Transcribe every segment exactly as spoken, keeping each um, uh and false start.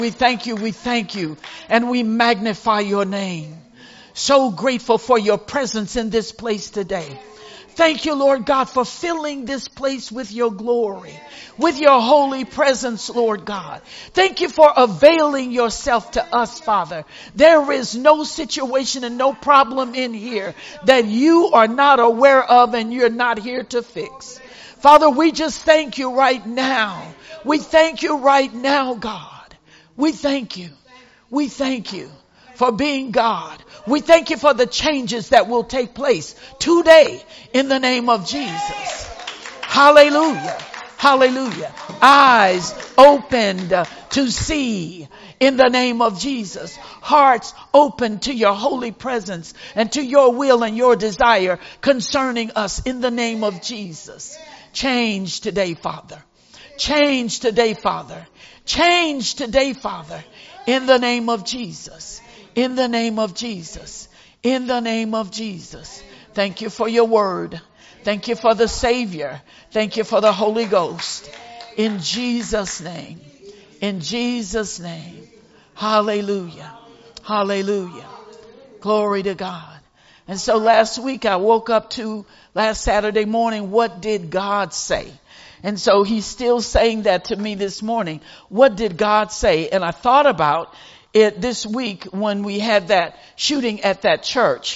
We thank you, we thank you, and we magnify your name. So grateful for your presence in this place today. Thank you, Lord God, for filling this place with your glory, with your holy presence, Lord God. Thank you for availing yourself to us, Father. There is no situation and no problem in here that you are not aware of and you're not here to fix. Father, we just thank you right now. We thank you right now, God. We thank you. We thank you for being God. We thank you for the changes that will take place today in the name of Jesus. Hallelujah. Hallelujah. Eyes opened to see in the name of Jesus. Hearts open to your holy presence and to your will and your desire concerning us in the name of Jesus. Change today, Father. Change today, Father. Change today, Father, in the name of Jesus. In the name of Jesus. In the name of Jesus. Thank you for your word. Thank you for the Savior. Thank you for the Holy Ghost. In Jesus' name. In Jesus' name. Hallelujah. Hallelujah. Glory to God. And so last week I woke up to last Saturday morning, what did God say? And so he's still saying that to me this morning. What did God say? And I thought about it this week when we had that shooting at that church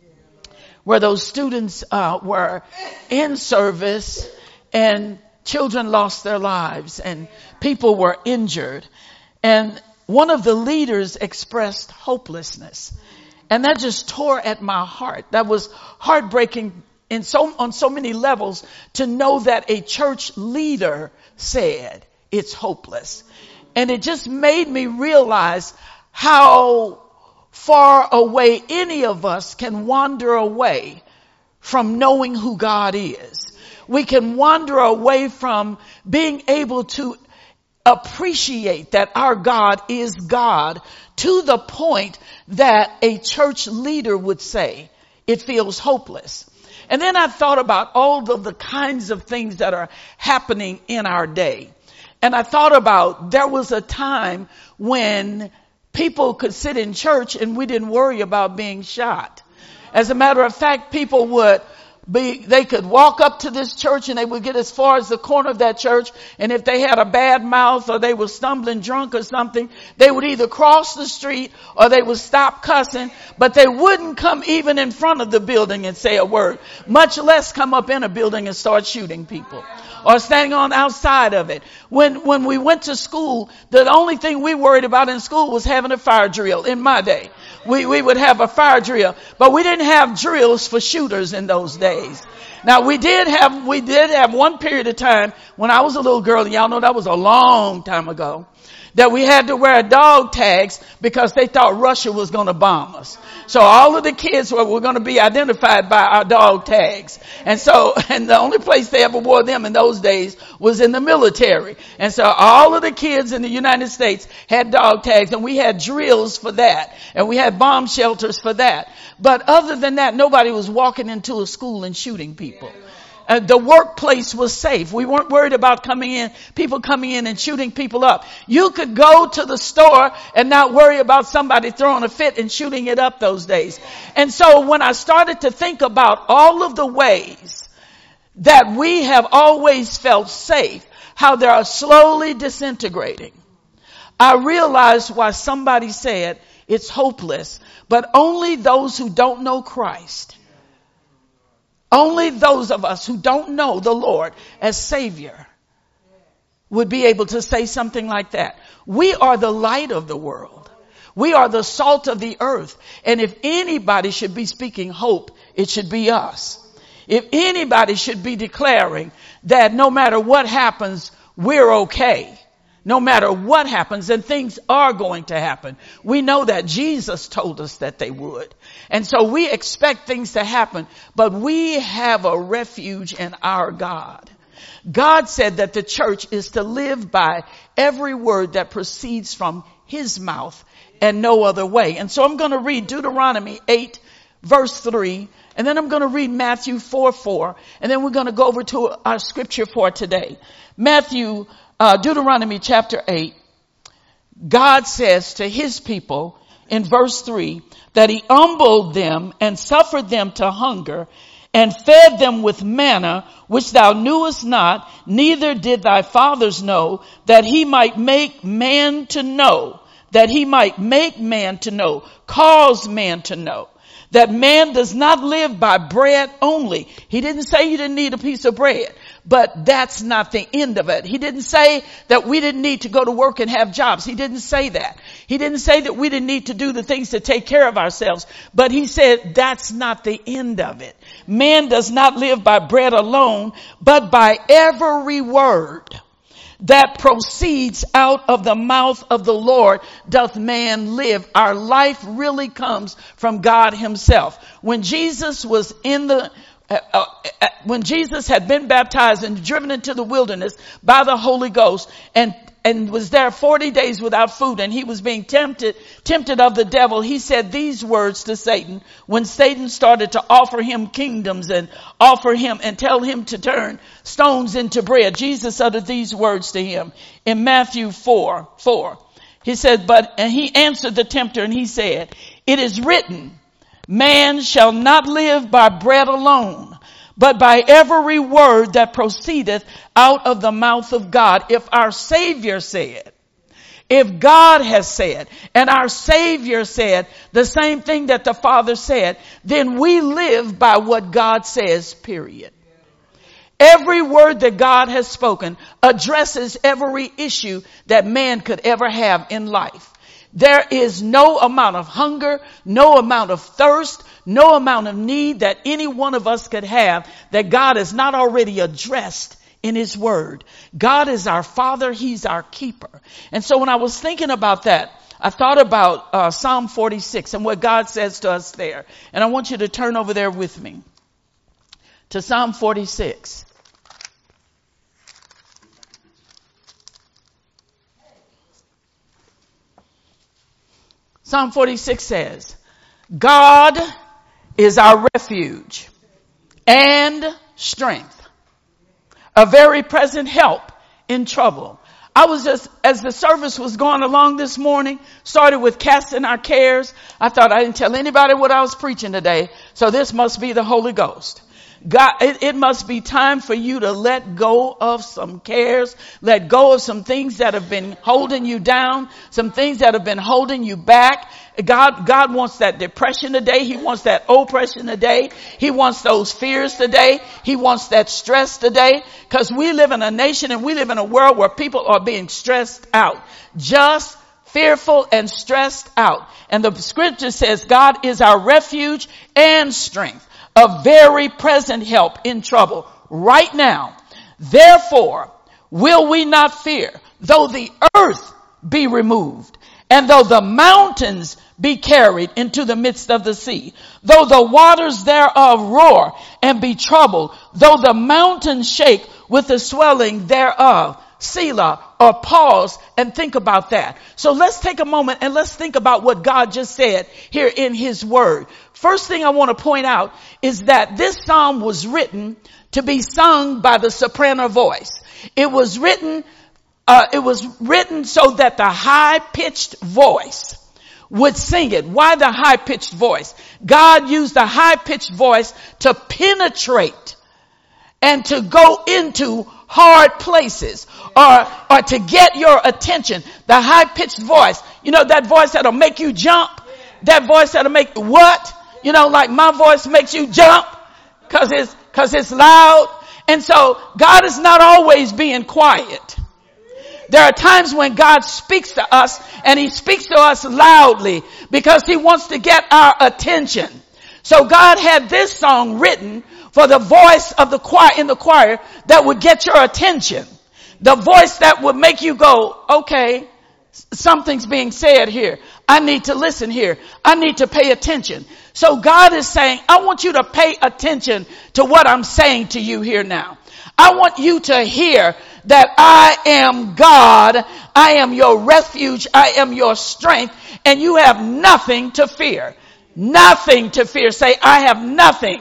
where those students uh, were in service and children lost their lives and people were injured. And one of the leaders expressed hopelessness. And that just tore at my heart. That was heartbreaking in so, on so many levels to know that a church leader said it's hopeless. And it just made me realize how far away any of us can wander away from knowing who God is. We can wander away from being able to appreciate that our God is God to the point that a church leader would say it feels hopeless. And then I thought about all of the kinds of things that are happening in our day. And I thought about there was a time when people could sit in church and we didn't worry about being shot. As a matter of fact, people would be, they could walk up to this church and they would get as far as the corner of that church. And if they had a bad mouth or they were stumbling drunk or something, they would either cross the street or they would stop cussing, but they wouldn't come even in front of the building and say a word, much less come up in a building and start shooting people or standing on outside of it. When, when we went to school, the only thing we worried about in school was having a fire drill in my day. We, we would have a fire drill, but we didn't have drills for shooters in those days. Now we did have, we did have one period of time when I was a little girl, and y'all know that was a long time ago, that we had to wear dog tags because they thought Russia was going to bomb us. So all of the kids were, were going to be identified by our dog tags. And so, and the only place they ever wore them in those days was in the military. And so all of the kids in the United States had dog tags, and we had drills for that. And we had bomb shelters for that. But other than that, nobody was walking into a school and shooting people. Uh, the workplace was safe. We weren't worried about coming in, people coming in and shooting people up. You could go to the store and not worry about somebody throwing a fit and shooting it up those days. And so when I started to think about all of the ways that we have always felt safe, how they are slowly disintegrating, I realized why somebody said it's hopeless, but only those who don't know Christ, only those of us who don't know the Lord as Savior would be able to say something like that. We are the light of the world. We are the salt of the earth. And if anybody should be speaking hope, it should be us. If anybody should be declaring that no matter what happens, we're okay. No matter what happens, and things are going to happen. We know that Jesus told us that they would. And so we expect things to happen, but we have a refuge in our God. God said that the church is to live by every word that proceeds from his mouth and no other way. And so I'm going to read Deuteronomy eight, verse three, and then I'm going to read Matthew four, four, and then we're going to go over to our scripture for today. Matthew Uh, Deuteronomy chapter eight, God says to his people in verse three that he humbled them and suffered them to hunger and fed them with manna, which thou knewest not, neither did thy fathers know, that he might make man to know, that he might make man to know, cause man to know, that man does not live by bread only. He didn't say you didn't need a piece of bread, but that's not the end of it. He didn't say that we didn't need to go to work and have jobs. He didn't say that. He didn't say that we didn't need to do the things to take care of ourselves, but he said that's not the end of it. Man does not live by bread alone, but by every word that proceeds out of the mouth of the Lord doth man live. Our life really comes from God himself. When Jesus was in the Uh, uh, uh, when Jesus had been baptized and driven into the wilderness by the Holy Ghost and and was there forty days without food, and he was being tempted tempted of the devil, he said these words to Satan when Satan started to offer him kingdoms and offer him and tell him to turn stones into bread. Jesus uttered these words to him in Matthew four four. He said, but and he answered the tempter and he said, it is written, man shall not live by bread alone, but by every word that proceedeth out of the mouth of God. If our Savior said, if God has said, and our Savior said the same thing that the Father said, then we live by what God says, period. Every word that God has spoken addresses every issue that man could ever have in life. There is no amount of hunger, no amount of thirst, no amount of need that any one of us could have that God has not already addressed in his word. God is our Father. He's our keeper. And so when I was thinking about that, I thought about uh, Psalm forty-six and what God says to us there. And I want you to turn over there with me to Psalm forty-six. Psalm forty-six says, God is our refuge and strength, a very present help in trouble. I was just, as the service was going along this morning, started with casting our cares. I thought I didn't tell anybody what I was preaching today, so this must be the Holy Ghost. God, it, it must be time for you to let go of some cares, let go of some things that have been holding you down, some things that have been holding you back. God, God wants that depression today. He wants that oppression today. He wants those fears today. He wants that stress today, because we live in a nation and we live in a world where people are being stressed out, just fearful and stressed out. And the scripture says God is our refuge and strength, a very present help in trouble right now. Therefore, will we not fear, though the earth be removed, and though the mountains be carried into the midst of the sea, though the waters thereof roar and be troubled, though the mountains shake with the swelling thereof. Selah, or pause and think about that. So let's take a moment and let's think about what God just said here in his word. First thing I want to point out is that this psalm was written to be sung by the soprano voice. It was written, uh, it was written so that the high-pitched voice would sing it. Why the high-pitched voice? God used the high-pitched voice to penetrate and to go into hard places, or, or to get your attention. The high-pitched voice, you know, that voice that'll make you jump, that voice that'll make what? You know, like my voice makes you jump because it's, because it's loud. And so God is not always being quiet. There are times when God speaks to us, and he speaks to us loudly because he wants to get our attention. So God had this song written for the voice of the choir in the choir that would get your attention. The voice that would make you go, okay, something's being said here. I need to listen here. I need to pay attention. So God is saying, I want you to pay attention to what I'm saying to you here now. I want you to hear that I am God. I am your refuge. I am your strength, and you have nothing to fear. Nothing to fear. Say, I have nothing.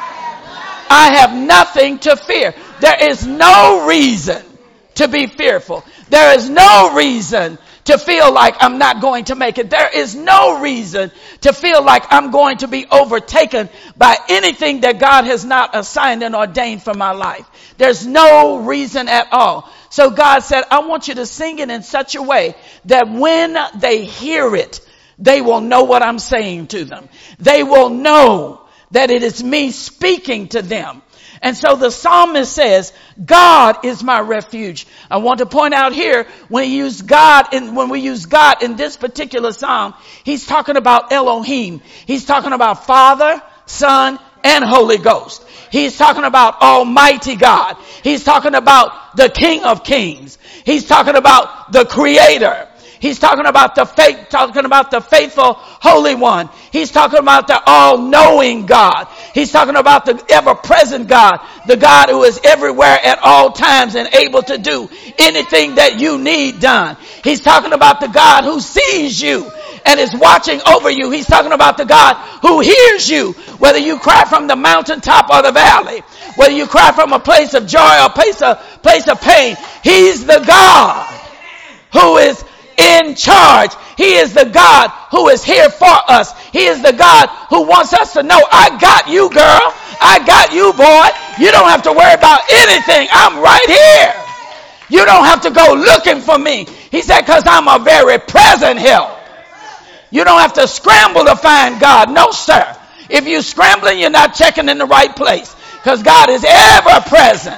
I have nothing to fear. There is no reason to be fearful. There is no reason to feel like I'm not going to make it. There is no reason to feel like I'm going to be overtaken by anything that God has not assigned and ordained for my life. There's no reason at all. So God said, I want you to sing it in such a way that when they hear it, they will know what I'm saying to them. They will know that it is me speaking to them. And so the psalmist says, God is my refuge. I want to point out here, when he used God in, when we use God in this particular psalm, he's talking about Elohim. He's talking about Father, Son, and Holy Ghost. He's talking about Almighty God. He's talking about the King of Kings. He's talking about the Creator. He's talking about the faith, talking about the faithful Holy One. He's talking about the all-knowing God. He's talking about the ever-present God, the God who is everywhere at all times and able to do anything that you need done. He's talking about the God who sees you and is watching over you. He's talking about the God who hears you, whether you cry from the mountaintop or the valley, whether you cry from a place of joy or a place of, place of pain. He's the God who is in charge. He is the God who is here for us. He is the God who wants us to know, I got you, girl. I got you, boy. You don't have to worry about anything. I'm right here. You don't have to go looking for me. He said, because I'm a very present help. You don't have to scramble to find God. No, sir. If you're scrambling, you're not checking in the right place, because God is ever present.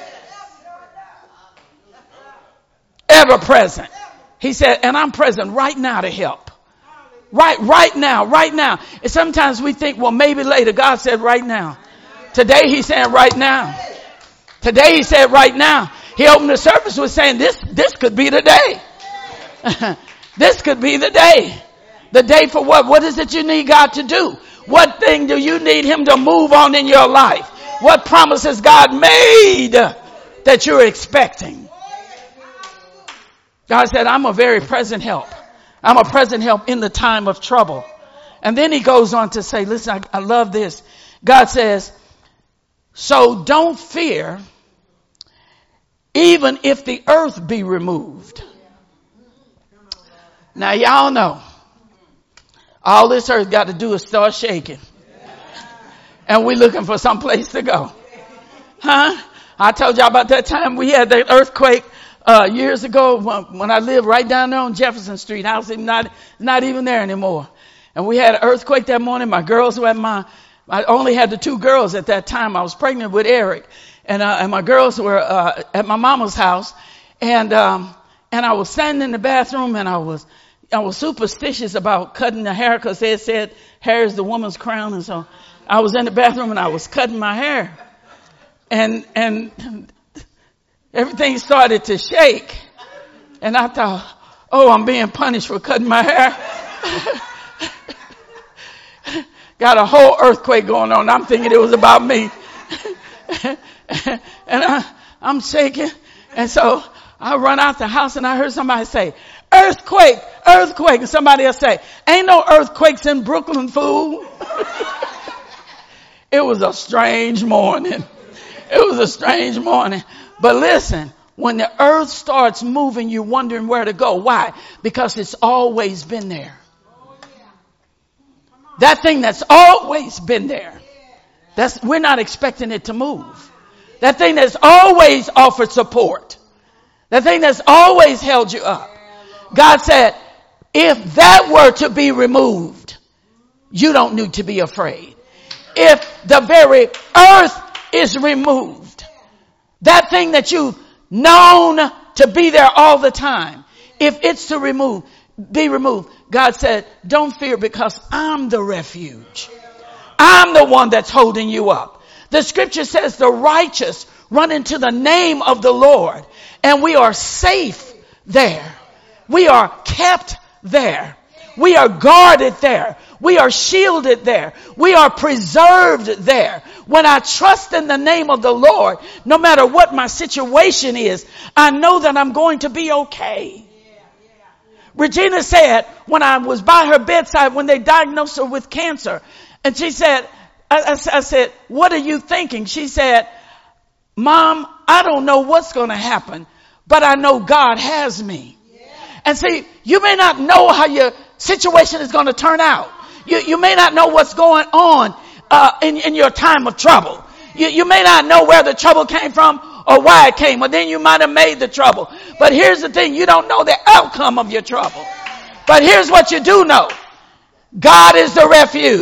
Ever present. He said, and I'm present right now to help. Right, right now, right now. And sometimes we think, well, maybe later. God said right now. Today he's saying right now. Today he said right now. He opened the service with saying this, this could be the day. This could be the day. The day for what? What is it you need God to do? What thing do you need him to move on in your life? What promises God made that you're expecting? God said, I'm a very present help. I'm a present help in the time of trouble. And then he goes on to say, listen, I, I love this. God says, so don't fear, even if the earth be removed. Now, y'all know, all this earth got to do is start shaking. And we're looking for some place to go. Huh? I told y'all about that time we had that earthquake Uh, years ago when, when I lived right down there on Jefferson Street. House is not, not even there anymore. And we had an earthquake that morning. My girls were at my, I only had the two girls at that time. I was pregnant with Eric. And, uh, and my girls were, uh, at my mama's house. And, um, and I was standing in the bathroom, and I was, I was superstitious about cutting the hair, because they said hair is the woman's crown. And so I was in the bathroom and I was cutting my hair. And, and, everything started to shake. And I thought, oh, I'm being punished for cutting my hair. Got a whole earthquake going on. I'm thinking it was about me. And I, I'm shaking. And so I run out the house, and I heard somebody say, earthquake, earthquake. And somebody else say, ain't no earthquakes in Brooklyn, fool. It was a strange morning. It was a strange morning. But listen, when the earth starts moving, you're wondering where to go. Why? Because it's always been there. That thing that's always been there. That's, we're not expecting it to move. That thing that's always offered support. That thing that's always held you up. God said, if that were to be removed, you don't need to be afraid. If the very earth is removed, that thing that you've known to be there all the time, if it's to remove, be removed, God said, don't fear, because I'm the refuge. I'm the one that's holding you up. The scripture says the righteous run into the name of the Lord, and we are safe there. We are kept there. We are guarded there. We are shielded there. We are preserved there. When I trust in the name of the Lord, no matter what my situation is, I know that I'm going to be okay. Regina said, when I was by her bedside, when they diagnosed her with cancer, and she said, I, I, I said, what are you thinking? She said, Mom, I don't know what's going to happen, but I know God has me. And see, you may not know how your situation is going to turn out. You, you may not know what's going on uh, in, in your time of trouble. You, you may not know where the trouble came from or why it came. Well, then you might have made the trouble. But here's the thing. You don't know the outcome of your trouble. But here's what you do know. God is the refuge.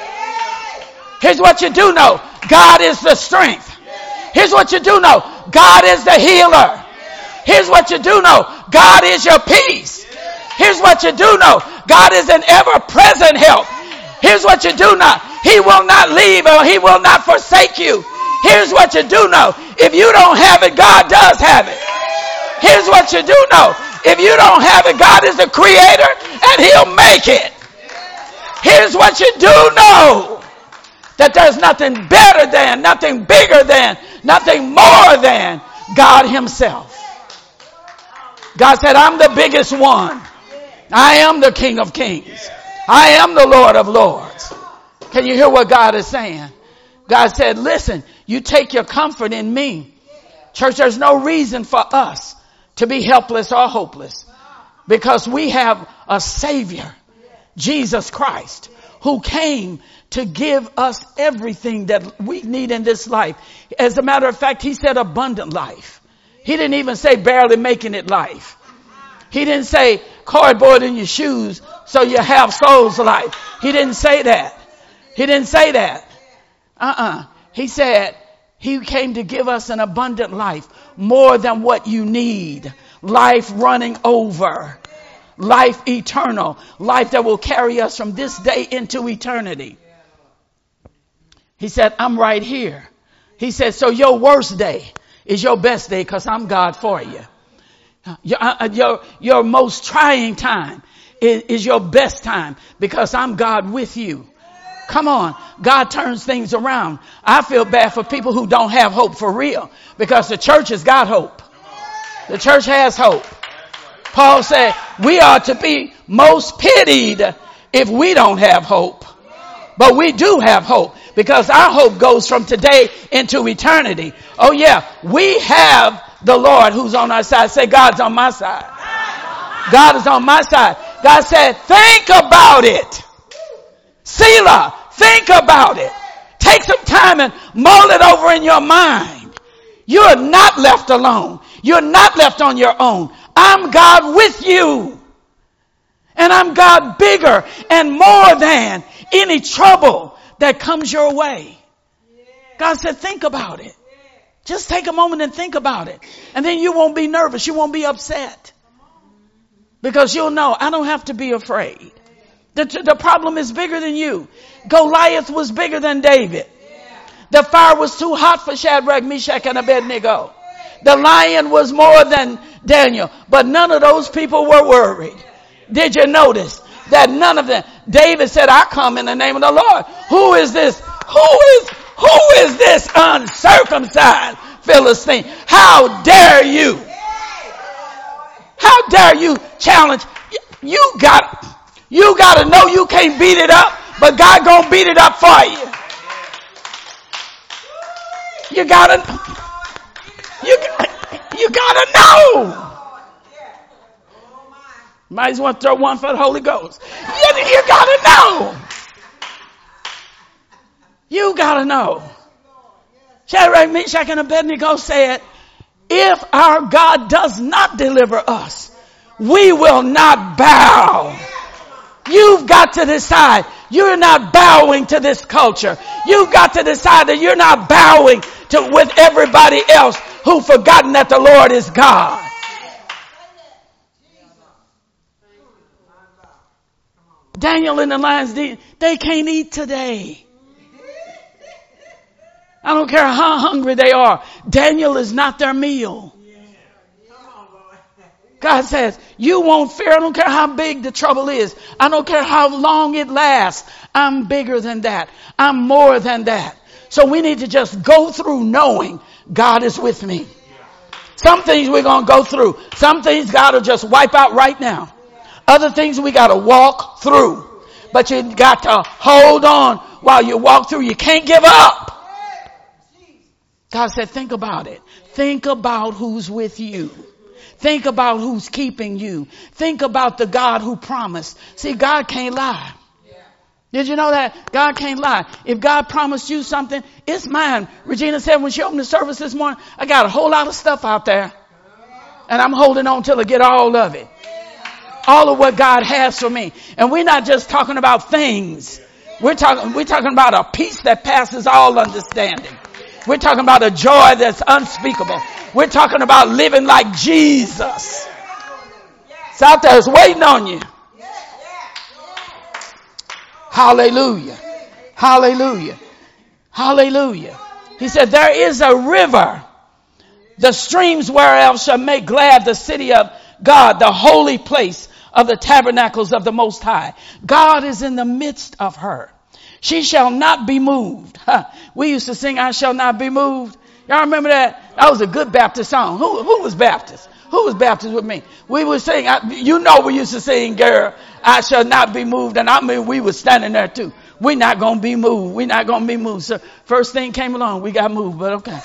Here's what you do know. God is the strength. Here's what you do know. God is the healer. Here's what you do know. God is your peace. Here's what you do know. God is an ever-present help. Here's what you do know. He will not leave or he will not forsake you. Here's what you do know. If you don't have it, God does have it. Here's what you do know. If you don't have it, God is the creator and he'll make it. Here's what you do know. That there's nothing better than, nothing bigger than, nothing more than God himself. God said, I'm the biggest one. I am the King of Kings. I am the Lord of Lords. Can you hear what God is saying? God said, listen, you take your comfort in me. Church, there's no reason for us to be helpless or hopeless because we have a Savior, Jesus Christ, who came to give us everything that we need in this life. As a matter of fact, he said abundant life. He didn't even say barely making it life. He didn't say cardboard in your shoes so you have soul's life. He didn't say that. He didn't say that. Uh-uh. He said he came to give us an abundant life, more than what you need. Life running over. Life eternal. Life that will carry us from this day into eternity. He said, I'm right here. He said, so your worst day is your best day because I'm God for you. Your, uh, your, your most trying time is, is your best time because I'm God with you. Come on. God turns things around. I feel bad for people who don't have hope for real because the church has got hope. The church has hope. Paul said we are to be most pitied if we don't have hope. But we do have hope because our hope goes from today into eternity. Oh yeah, we have the Lord who's on our side. Say, God's on my side. God is on my side. God said, think about it. Selah, think about it. Take some time and mull it over in your mind. You're not left alone. You're not left on your own. I'm God with you. And I'm God bigger and more than any trouble that comes your way. God said, think about it. Just take a moment and think about it. And then you won't be nervous. You won't be upset. Because you'll know, I don't have to be afraid. The, the problem is bigger than you. Goliath was bigger than David. The fire was too hot for Shadrach, Meshach, and Abednego. The lion was more than Daniel. But none of those people were worried. Did you notice that none of them? David said, I come in the name of the Lord. Who is this? Who is, who is this uncircumcised Philistine? How dare you? How dare you challenge? You got, you got to know you can't beat it up, but God gonna beat it up for you. You gotta, you, you gotta know. Might as well throw one for the Holy Ghost. You, you gotta know. You gotta know. Shadrach, Meshach, and Abednego said, if our God does not deliver us, we will not bow. You've got to decide you're not bowing to this culture. You've got to decide that you're not bowing to with everybody else who've forgotten that the Lord is God. Daniel and the lions, they, they can't eat today. I don't care how hungry they are. Daniel is not their meal. God says, you won't fear. I don't care how big the trouble is. I don't care how long it lasts. I'm bigger than that. I'm more than that. So we need to just go through knowing God is with me. Some things we're going to go through. Some things God will just wipe out right now. Other things we got to walk through. But you got to hold on while you walk through. You can't give up. God said, think about it. Think about who's with you. Think about who's keeping you. Think about the God who promised. See, God can't lie. Did you know that? God can't lie. If God promised you something, it's mine. Regina said when she opened the service this morning, I got a whole lot of stuff out there. And I'm holding on till I get all of it. All of what God has for me. And we're not just talking about things. We're talking, we're talking about a peace that passes all understanding. We're talking about a joy that's unspeakable. We're talking about living like Jesus. It's out there, it's waiting on you. Hallelujah. Hallelujah. Hallelujah. He said, there is a river. The streams whereof shall make glad the city of God, the holy place of the tabernacles of the Most High. God is in the midst of her. She shall not be moved. We used to sing, I shall not be moved. Y'all remember that? That was a good Baptist song. Who, who was Baptist? Who was Baptist with me? We would sing, you know we used to sing, girl, I shall not be moved. And I mean, we were standing there too. We're not going to be moved. We're not going to be moved. So first thing came along, we got moved, but okay.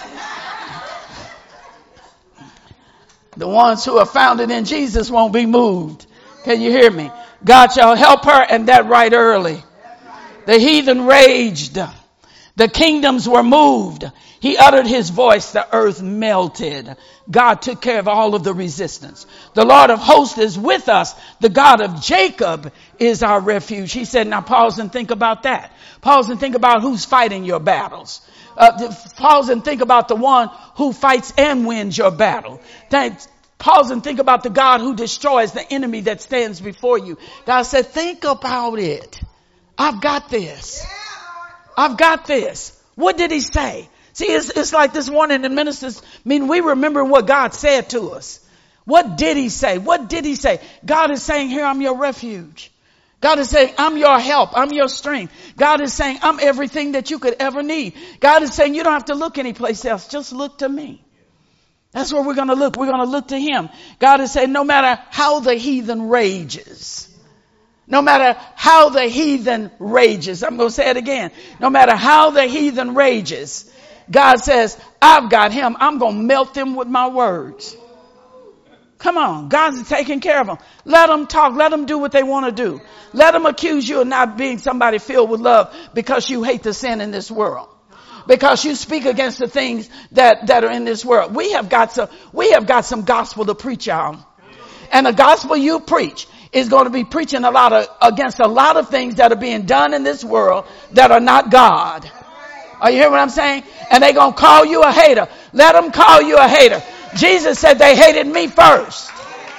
The ones who are founded in Jesus won't be moved. Can you hear me? God shall help her, and that right early. The heathen raged. The kingdoms were moved. He uttered his voice. The earth melted. God took care of all of the resistance. The Lord of hosts is with us. The God of Jacob is our refuge. He said, now pause and think about that. Pause and think about who's fighting your battles. Uh, pause and think about the one who fights and wins your battle. Thanks. Pause and think about the God who destroys the enemy that stands before you. God said, think about it. I've got this. I've got this. What did he say? See, it's, it's like this morning in ministers. I mean, we remember what God said to us. What did he say? What did he say? God is saying, here, I'm your refuge. God is saying, I'm your help. I'm your strength. God is saying, I'm everything that you could ever need. God is saying, you don't have to look anyplace else. Just look to me. That's where we're going to look. We're going to look to him. God is saying, no matter how the heathen rages, no matter how the heathen rages, I'm going to say it again. No matter how the heathen rages, God says, I've got him. I'm going to melt them with my words. Come on. God's taking care of them. Let them talk. Let them do what they want to do. Let them accuse you of not being somebody filled with love because you hate the sin in this world. Because you speak against the things that, that are in this world. We have got some, we have got some gospel to preach on. And the gospel you preach is going to be preaching a lot of, against a lot of things that are being done in this world that are not God. Are you hearing what I'm saying? And they're going to call you a hater. Let them call you a hater. Jesus said they hated me first.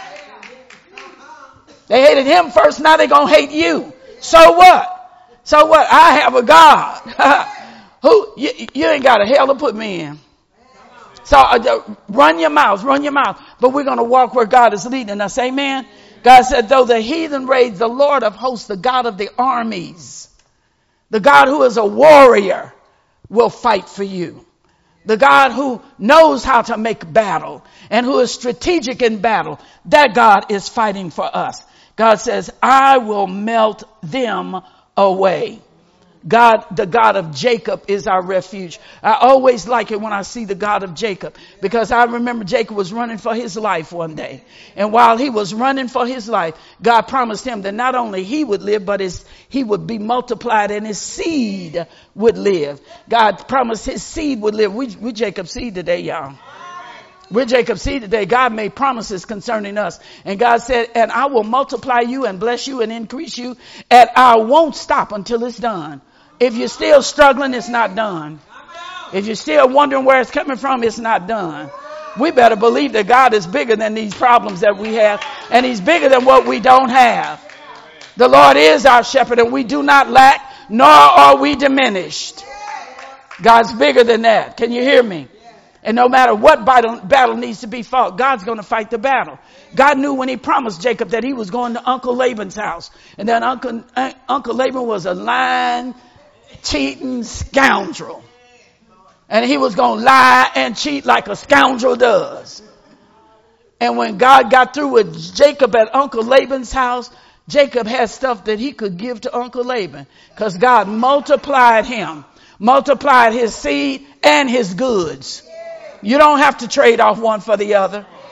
They hated him first. Now they're going to hate you. So what? So what? I have a God. Who you, you ain't got a hell to put me in. So uh, run your mouth, run your mouth. But we're going to walk where God is leading us. Amen. God said, though the heathen rage, the Lord of hosts, the God of the armies, the God who is a warrior, will fight for you. The God who knows how to make battle and who is strategic in battle, that God is fighting for us. God says, I will melt them away. God, the God of Jacob is our refuge. I always like it when I see the God of Jacob, because I remember Jacob was running for his life one day. And while he was running for his life, God promised him that not only he would live, but his, he would be multiplied and his seed would live. God promised his seed would live. We, we Jacob's seed today, y'all. We're Jacob's seed today. God made promises concerning us. And God said, and I will multiply you and bless you and increase you. And I won't stop until it's done. If you're still struggling, it's not done. If you're still wondering where it's coming from, it's not done. We better believe that God is bigger than these problems that we have. And he's bigger than what we don't have. The Lord is our shepherd and we do not lack, nor are we diminished. God's bigger than that. Can you hear me? And no matter what battle, battle needs to be fought, God's going to fight the battle. God knew when he promised Jacob that he was going to Uncle Laban's house. And then Uncle, uh, Uncle Laban was a lying, cheating scoundrel. And he was going to lie and cheat like a scoundrel does. And when God got through with Jacob at Uncle Laban's house, Jacob had stuff that he could give to Uncle Laban. Because God multiplied him, multiplied his seed and his goods. You don't have to trade off one for the other.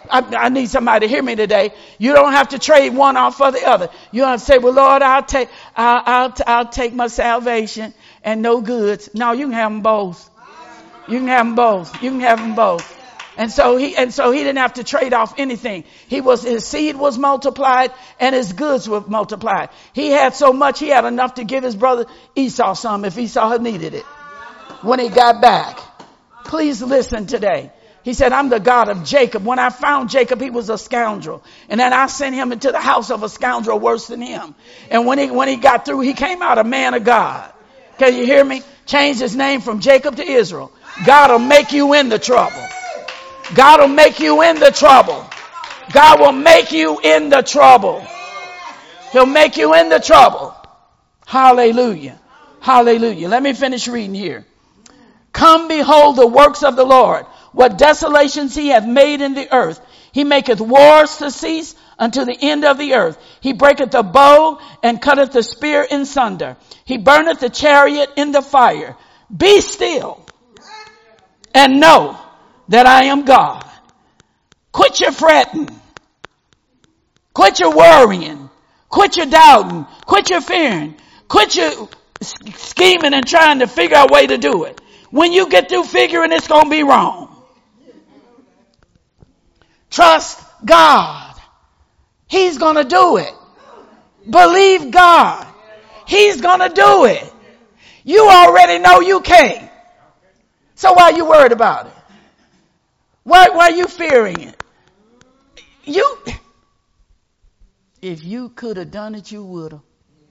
I, I need somebody to hear me today. You don't have to trade one off for the other. You don't have to say, well, Lord, I'll take, I'll, I'll, I'll take my salvation and no goods. No, you can have them both. You can have them both. You can have them both. And so he, and so he didn't have to trade off anything. He was, his seed was multiplied and his goods were multiplied. He had so much, he had enough to give his brother Esau some if Esau had needed it when he got back. Please listen today. He said, I'm the God of Jacob. When I found Jacob, he was a scoundrel. And then I sent him into the house of a scoundrel worse than him. And when he, when he got through, he came out a man of God. Can you hear me? Changed his name from Jacob to Israel. God will make you in the trouble. God will make you in the trouble. God will make you in the trouble. He'll make you in the trouble. Hallelujah. Hallelujah. Let me finish reading here. Come behold the works of the Lord, what desolations he hath made in the earth. He maketh wars to cease unto the end of the earth. He breaketh the bow and cutteth the spear in sunder. He burneth the chariot in the fire. Be still and know that I am God. Quit your fretting. Quit your worrying. Quit your doubting. Quit your fearing. Quit your scheming and trying to figure out a way to do it. When you get through figuring, it's going to be wrong. Trust God. He's going to do it. Believe God. He's going to do it. You already know you can't. So why are you worried about it? Why, why are you fearing it? You, if you could have done it, you would have.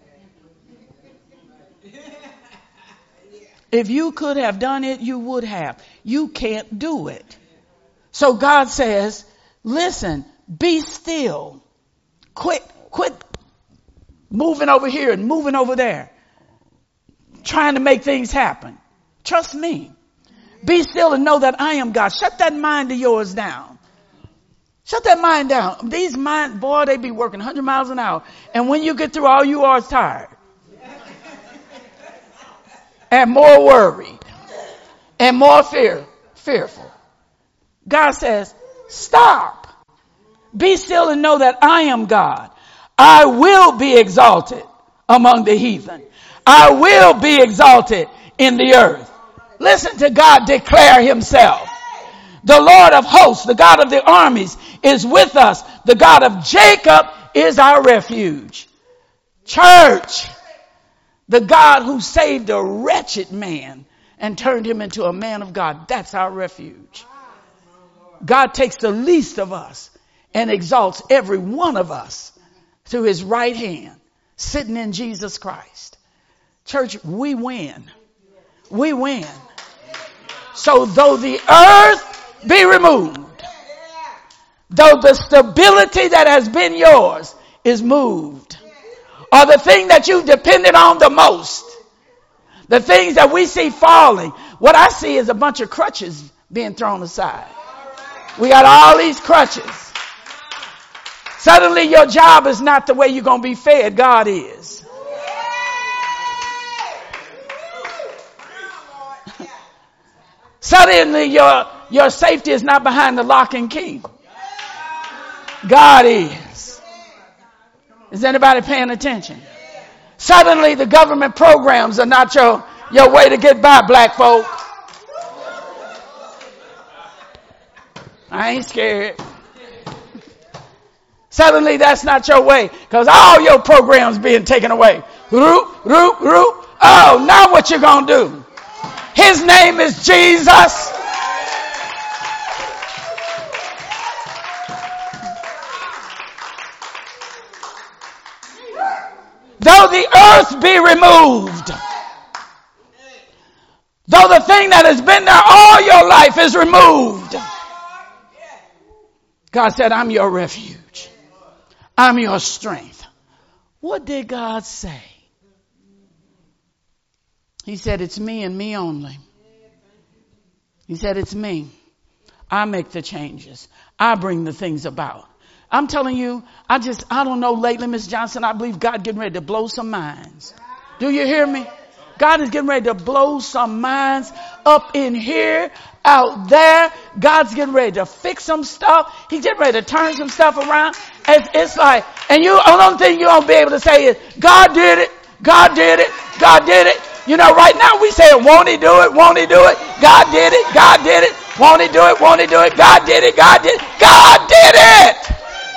If you could have done it, you would have. You can't do it. So God says, listen, be still. Quit, quit moving over here and moving over there. Trying to make things happen. Trust me. Be still and know that I am God. Shut that mind of yours down. Shut that mind down. These minds, boy, they be working one hundred miles an hour. And when you get through, all you are is tired. And more worried. And more fear, fearful. God says, stop. Be still and know that I am God. I will be exalted among the heathen. I will be exalted in the earth. Listen to God declare himself. The Lord of hosts, the God of the armies, is with us. The God of Jacob is our refuge. Church, the God who saved a wretched man and turned him into a man of God, that's our refuge. God takes the least of us and exalts every one of us to his right hand, sitting in Jesus Christ. Church, we win. We win. So though the earth be removed, though the stability that has been yours is moved, or the thing that you depended on the most, the things that we see falling, what I see is a bunch of crutches being thrown aside. We got all these crutches. Suddenly your job is not the way you're going to be fed. God is. Suddenly your, your safety is not behind the lock and key. God is. Is anybody paying attention? Suddenly the government programs are not your, your way to get by, black folk. I ain't scared. Suddenly that's not your way, because all your programs being taken away. Roop, roop, roop. Oh, now what you gonna do? His name is Jesus. Though the earth be removed, though the thing that has been there all your life is removed, God said, I'm your refuge. I'm your strength. What did God say? He said, it's me and me only. He said, it's me. I make the changes. I bring the things about. I'm telling you, I just, I don't know lately, Miss Johnson, I believe God getting ready to blow some minds. Do you hear me? God is getting ready to blow some minds up in here, out there. God's getting ready to fix some stuff. He's getting ready to turn some stuff around. It's, it's like, and you, the only thing you won't be able to say is, God did it. God did it. God did it. You know, right now we say, won't he do it? Won't he do it? God did it. God did it. Won't he do it? Won't he do it? God did it. God did it. God did it.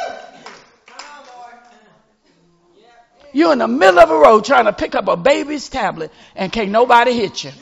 You're in the middle of a road trying to pick up a baby's tablet and can't nobody hit you.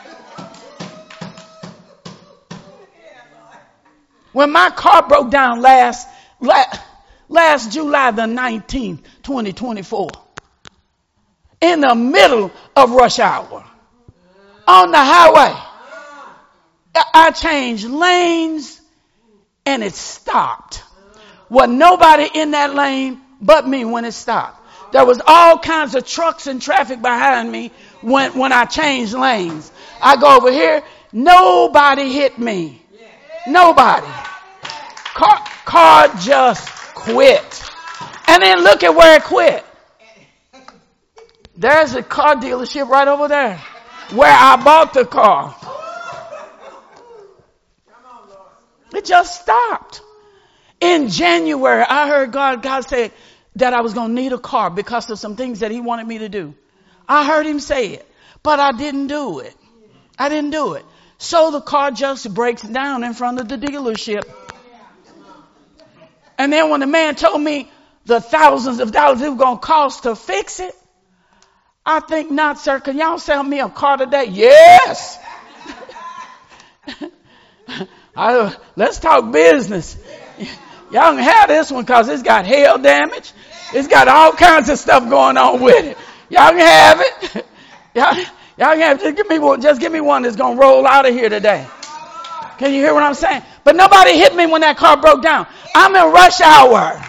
When my car broke down last, last, last July the nineteenth, twenty twenty-four, in the middle of rush hour, on the highway, I changed lanes and it stopped. Wasn't nobody in that lane but me when it stopped. There was all kinds of trucks and traffic behind me when, when I changed lanes. I go over here. Nobody hit me. Nobody. Car, car just quit. And then look at where it quit. There's a car dealership right over there where I bought the car. It just stopped. In January, I heard God, God say that I was going to need a car because of some things that he wanted me to do. I heard him say it, but I didn't do it. I didn't do it. So the car just breaks down in front of the dealership. And then when the man told me the thousands of dollars it was going to cost to fix it, I think not, sir. Can y'all sell me a car today? Yes. I, let's talk business. Y'all can have this one because it's got hail damage. It's got all kinds of stuff going on with it. Y'all can have it. Y'all, y'all can have it. Just give me one. Just give me one that's going to roll out of here today. Can you hear what I'm saying? But nobody hit me when that car broke down. I'm in rush hour.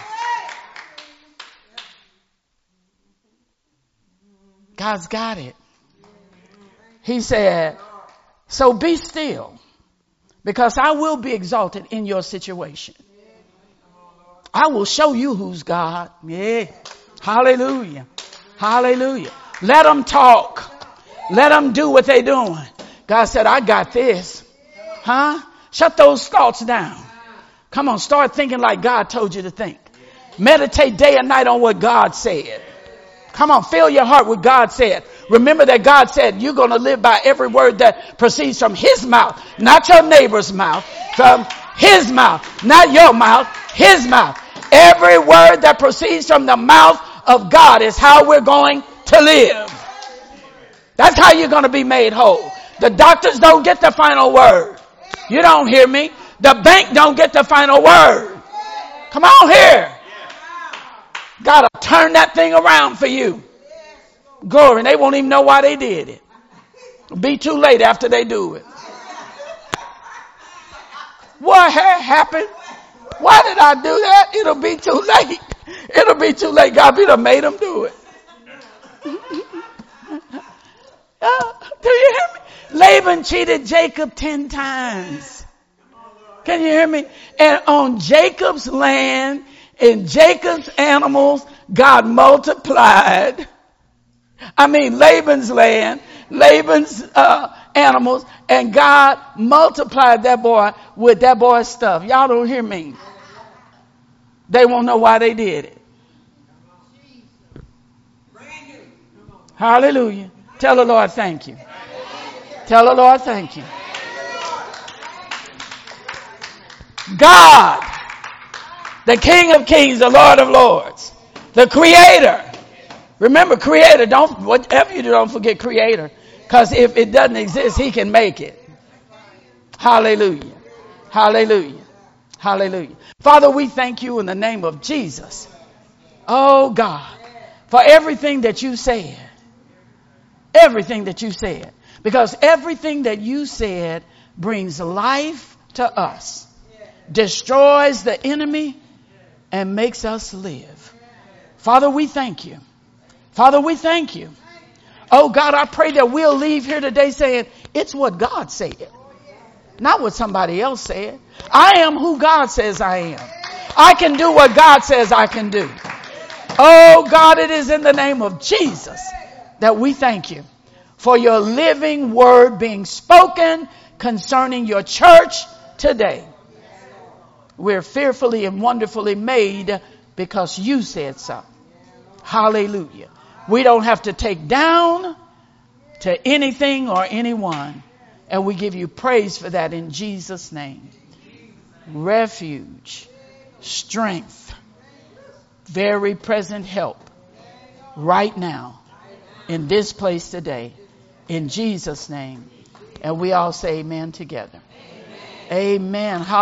God's got it. He said, so be still because I will be exalted in your situation. I will show you who's God. Yeah. Hallelujah. Hallelujah. Let them talk. Let them do what they're doing. God said, I got this. Huh? Shut those thoughts down. Come on, start thinking like God told you to think. Meditate day and night on what God said. Come on, fill your heart with God said. Remember that God said you're going to live by every word that proceeds from his mouth, not your neighbor's mouth, from his mouth, not your mouth, his mouth. Every word that proceeds from the mouth of God is how we're going to live. That's how you're going to be made whole. The doctors don't get the final word. You don't hear me. The bank don't get the final word. Come on here. Gotta turn that thing around for you. Glory. And they won't even know why they did it. It'll be too late after they do it. What had happened? Why did I do that? It'll be too late. It'll be too late. God be done made them do it. uh, do you hear me? Laban cheated Jacob ten times. Can you hear me? And on Jacob's land, in Jacob's animals, God multiplied. I mean, Laban's land, Laban's uh, animals, and God multiplied that boy with that boy's stuff. Y'all don't hear me. They won't know why they did it. Hallelujah. Tell the Lord thank you. Tell the Lord thank you. God, the King of Kings, the Lord of Lords, the Creator. Remember, Creator, don't, whatever you do, don't forget Creator. Because if it doesn't exist, he can make it. Hallelujah. Hallelujah. Hallelujah. Father, we thank you in the name of Jesus. Oh God, for everything that you said. Everything that you said. Because everything that you said brings life to us, destroys the enemy, and makes us live. Father, we thank you. Father, we thank you. Oh God, I pray that we'll leave here today saying, it's what God said, not what somebody else said. I am who God says I am. I can do what God says I can do. Oh God, it is in the name of Jesus that we thank you for your living word being spoken concerning your church today. We're fearfully and wonderfully made because you said so. Hallelujah. We don't have to take down to anything or anyone. And we give you praise for that in Jesus' name. Refuge, strength, very present help right now in this place today. In Jesus' name. And we all say amen together. Amen. Amen.